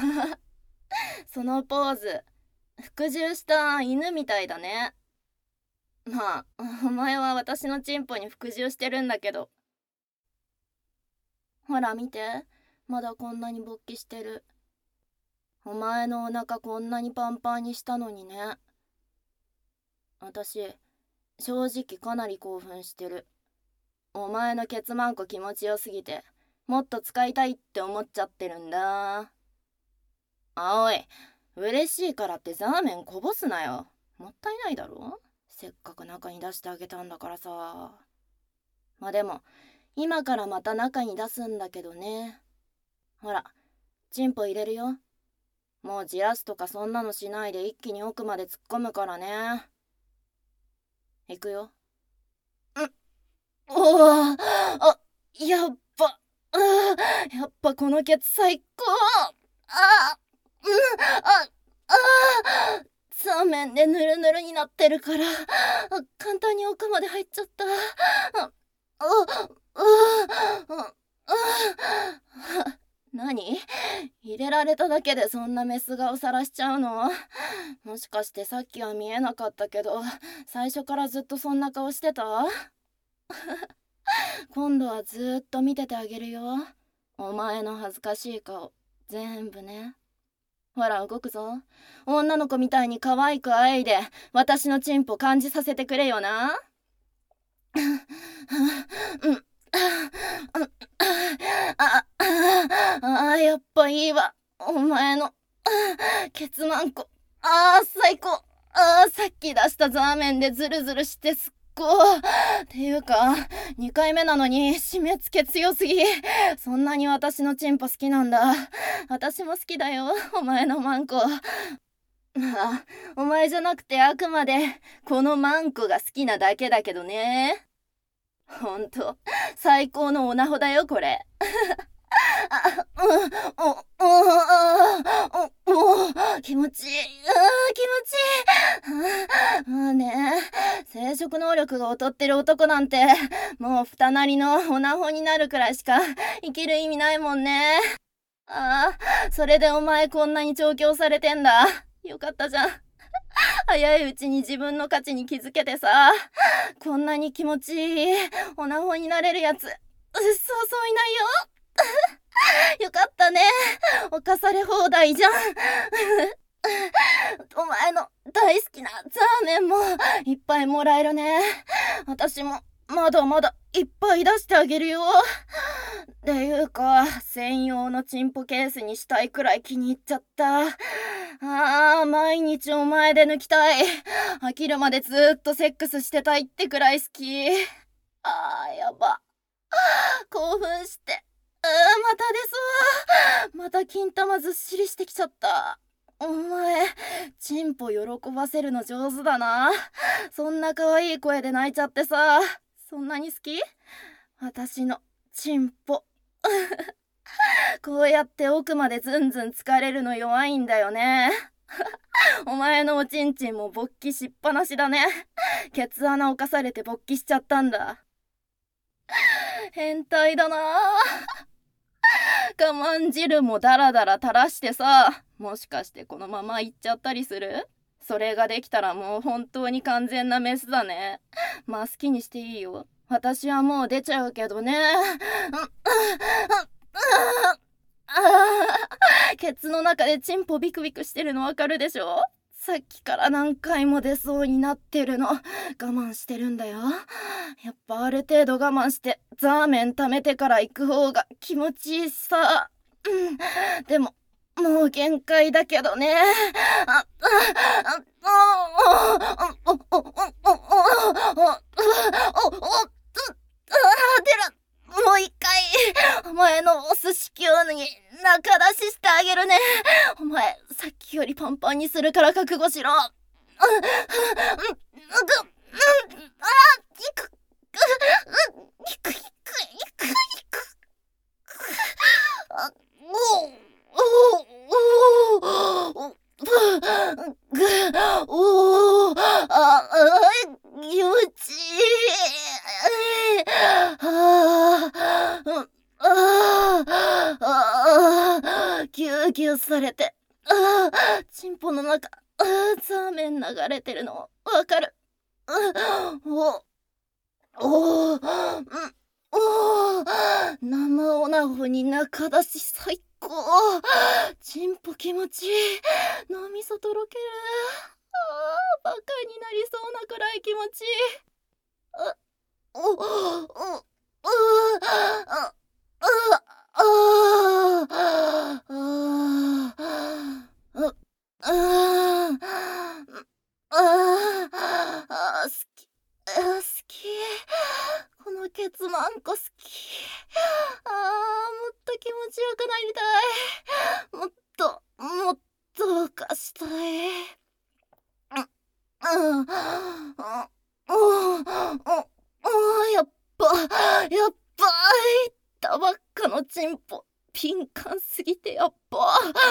そのポーズ、服従した犬みたいだね。まあ、お前は私のチンポに服従してるんだけど。ほら見て、まだこんなに勃起してる。お前のお腹こんなにパンパンにしたのにね。私、正直かなり興奮してる。お前のケツマンコ気持ちよすぎて、もっと使いたいって思っちゃってるんだ。おい、嬉しいからってザーメンこぼすなよ。もったいないだろ。せっかく中に出してあげたんだからさ。まあでも、今からまた中に出すんだけどね。ほら、チンポ入れるよ。もうじらすとかそんなのしないで一気に奥まで突っ込むからね。行くよ。おお、やっぱ、やっぱこのケツ最高。あ、うん、ザーメンでヌルヌルになってるから、簡単に奥まで入っちゃった。何？入れられただけでそんなメス顔さらしちゃうの？もしかしてさっきは見えなかったけど、最初からずっとそんな顔してた？今度はずっと見ててあげるよ。お前の恥ずかしい顔、全部ね。ほら動くぞ。女の子みたいに可愛くあえいで、私のチンポ感じさせてくれよな。やっぱいいわ。お前のケツマンコ。最高。さっき出したザーメンでズルズルしてすっごっていうか、2回目なのに締め付け強すぎ。そんなに私のチンポ好きなんだ。私も好きだよ、お前のマンコ。お前じゃなくてあくまでこのマンコが好きなだけだけどね。ほんと、最高のオナホだよ、これ。気持ちいい。気持ちいい。ねえ、生殖能力が劣ってる男なんて、もう二なりのオナホになるくらいしか生きる意味ないもんね。それでお前こんなに調教されてんだ。よかったじゃん。早いうちに自分の価値に気づけてさ、こんなに気持ちいいオナホになれるやつ、そうそういないよ。よかったね。犯され放題じゃん。お前の大好きなザーメンもいっぱいもらえるね。私もまだまだいっぱい出してあげるよ。っていうか、専用のチンポケースにしたいくらい気に入っちゃった。毎日お前で抜きたい。飽きるまでずっとセックスしてたいってくらい好き。やば。興奮して。またですわ。また金玉ずっしりしてきちゃった。お前、チンポ喜ばせるの上手だな。そんな可愛い声で泣いちゃってさ。そんなに好き？私のチンポ。こうやって奥までずんずん疲れるの弱いんだよね。お前のおちんちんも勃起しっぱなしだね。ケツ穴侵されて勃起しちゃったんだ。変態だな。我慢汁もダラダラ垂らしてさ、もしかしてこのままいっちゃったりする？それができたらもう本当に完全なメスだね。まあ好きにしていいよ。私はもう出ちゃうけどね。ケツの中でチンポビクビクしてるのわかるでしょ？さっきから何回も出そうになってるの。我慢してるんだよ。やっぱある程度我慢してザーメン貯めてから行く方が気持ちいいさ。でももう限界だけどね。もう一回、お前のお寿司球に中出ししてあげるね。お前、さっきよりパンパンにするから覚悟しろ。気持ちいい。ぎゅうぎゅギュされて、チンポの中、ザーメン流れてるのわかる。おお、生オナホに中出し最高。チンポ気持ちいい。脳みそとろける。バカになりそうなくらい気持ちいい。好き。好き。このケツマンコ好き。もっと気持ちよくなりたい。もっと貸したい。やっぱいったばっかのチンポ敏感すぎてやっぱ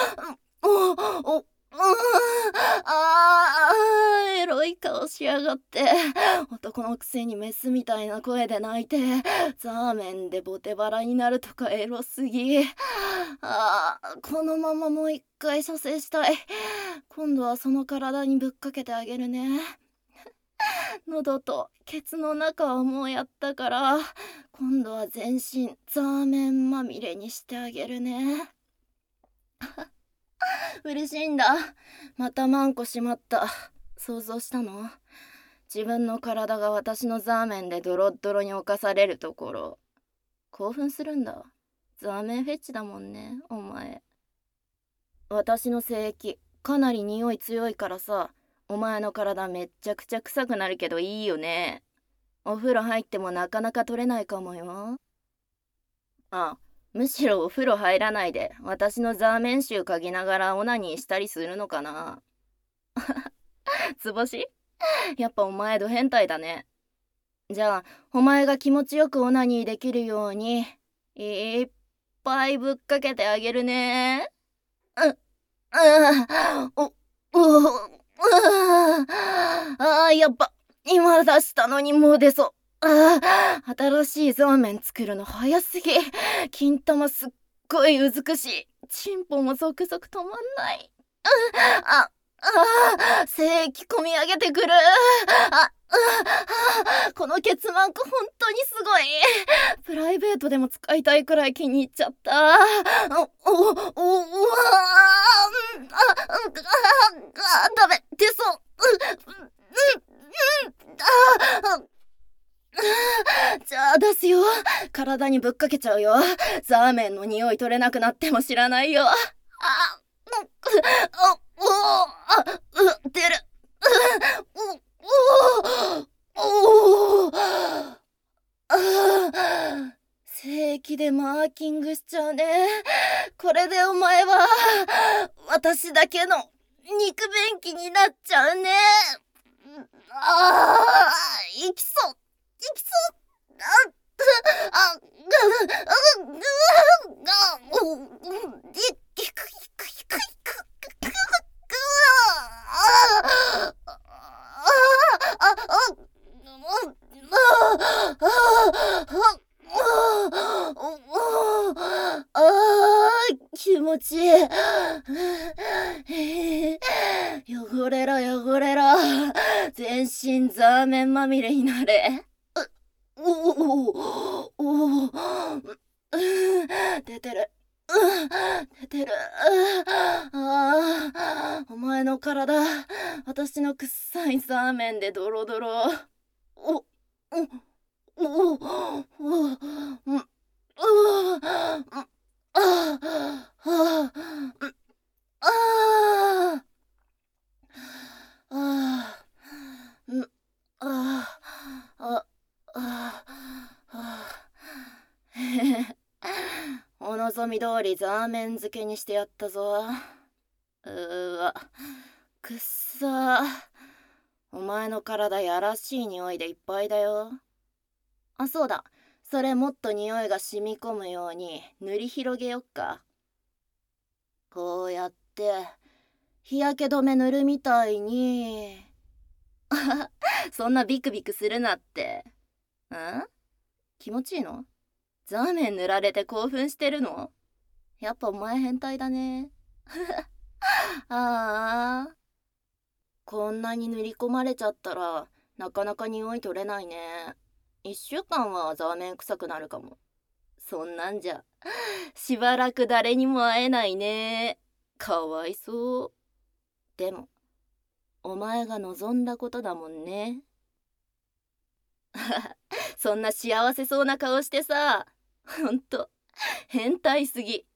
エロい顔しやがって。男のくせにメスみたいな声で泣いてザーメンでボテバラになるとかエロすぎ。このままもう一回射精したい。今度はその体にぶっかけてあげるね。喉とケツの中はもうやったから、今度は全身ザーメンまみれにしてあげるね。嬉しいんだ。またマンコしまった。想像したの？自分の体が私のザーメンでドロッドロに侵されるところ。興奮するんだ。ザーメンフェチだもんね、お前。私の性液、かなり匂い強いからさ、お前の体めっちゃくちゃ臭くなるけどいいよね。お風呂入ってもなかなか取れないかもよ。むしろお風呂入らないで私のザーメン臭嗅ぎながらオナニーしたりするのかな。つぼし？やっぱお前ド変態だね。じゃあお前が気持ちよくオナニーできるようにいっぱいぶっかけてあげるね。やっぱ今出したのにもう出そう。新しいザーメン作るの早すぎ。金玉すっごい美しい。チンポもゾクゾク止まんない。精液込み上げてくる。このケツマンコ本当にすごい。プライベートでも使いたいくらい気に入っちゃった。ダメ、出そう。じゃあ出すよ。体にぶっかけちゃうよ。ザーメンの匂い取れなくなっても知らないよ。出る。正規でマーキングしちゃうね。これでお前は私だけの肉便器になっちゃうね。行きそう。気持ちいい。汚れろ。全身ザーメンまみれになれ。出てる。お前の体、私のくっさいザーメンでドロドロ。お望み通りザーメン漬けにしてやったぞ。くっさー。お前の体やらしい匂いでいっぱいだよ。そうだ。それもっと匂いが染み込むように塗り広げよっか。こうやって日焼け止め塗るみたいに。そんなビクビクするなって。気持ちいいの？ザーメン塗られて興奮してるの？やっぱお前変態だね。 ああ、こんなに塗り込まれちゃったら、なかなか匂い取れないね。1週間はザーメン臭くなるかも。そんなんじゃ、しばらく誰にも会えないね。かわいそう。でも、お前が望んだことだもんね。そんな幸せそうな顔してさ、ほんと、変態すぎ。